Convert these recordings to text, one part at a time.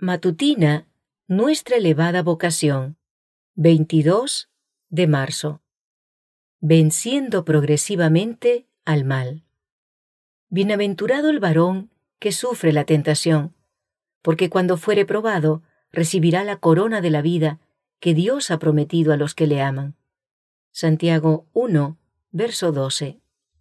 Matutina, nuestra elevada vocación, 22 de marzo. Venciendo progresivamente al mal. Bienaventurado el varón que sufre la tentación, porque cuando fuere probado, recibirá la corona de la vida que Dios ha prometido a los que le aman. Santiago 1, verso 12.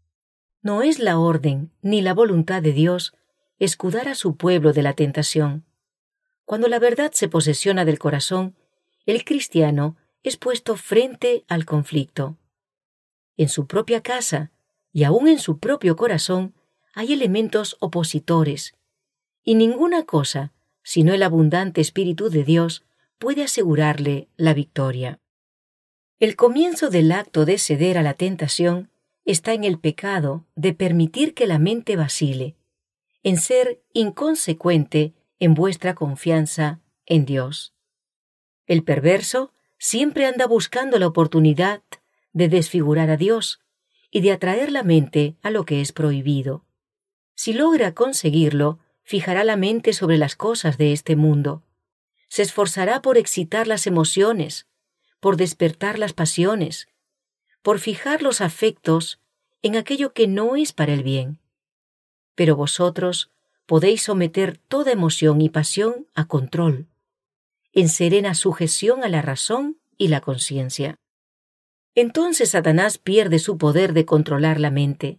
No es la orden ni la voluntad de Dios escudar a su pueblo de la tentación. Cuando la verdad se posesiona del corazón, el cristiano es puesto frente al conflicto. En su propia casa y aún en su propio corazón hay elementos opositores, y ninguna cosa, sino el abundante Espíritu de Dios, puede asegurarle la victoria. El comienzo del acto de ceder a la tentación está en el pecado de permitir que la mente vacile, en ser inconsecuente en vuestra confianza en Dios. El perverso siempre anda buscando la oportunidad de desfigurar a Dios y de atraer la mente a lo que es prohibido. Si logra conseguirlo, fijará la mente sobre las cosas de este mundo. Se esforzará por excitar las emociones, por despertar las pasiones, por fijar los afectos en aquello que no es para el bien. Pero vosotros podéis someter toda emoción y pasión a control, en serena sujeción a la razón y la conciencia. Entonces Satanás pierde su poder de controlar la mente.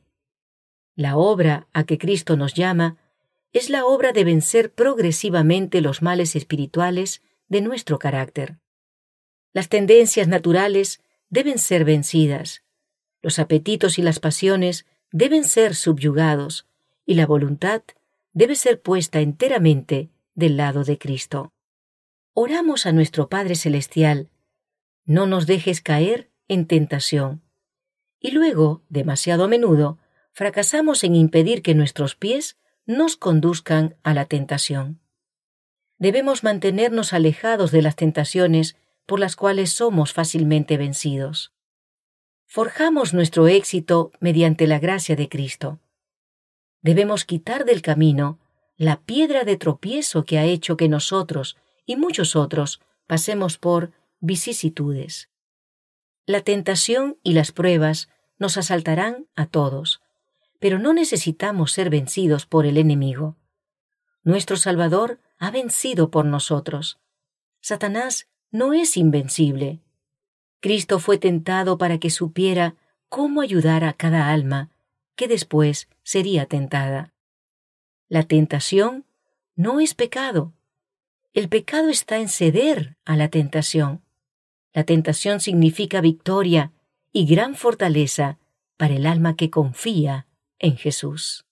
La obra a que Cristo nos llama es la obra de vencer progresivamente los males espirituales de nuestro carácter. Las tendencias naturales deben ser vencidas, los apetitos y las pasiones deben ser subyugados, y la voluntad debe ser puesta enteramente del lado de Cristo. Oramos a nuestro Padre Celestial: no nos dejes caer en tentación. Y luego, demasiado a menudo, fracasamos en impedir que nuestros pies nos conduzcan a la tentación. Debemos mantenernos alejados de las tentaciones por las cuales somos fácilmente vencidos. Forjamos nuestro éxito mediante la gracia de Cristo. Debemos quitar del camino la piedra de tropiezo que ha hecho que nosotros y muchos otros pasemos por vicisitudes. La tentación y las pruebas nos asaltarán a todos, pero no necesitamos ser vencidos por el enemigo. Nuestro Salvador ha vencido por nosotros. Satanás no es invencible. Cristo fue tentado para que supiera cómo ayudar a cada alma que después sería tentada. La tentación no es pecado. El pecado está en ceder a la tentación. La tentación significa victoria y gran fortaleza para el alma que confía en Jesús.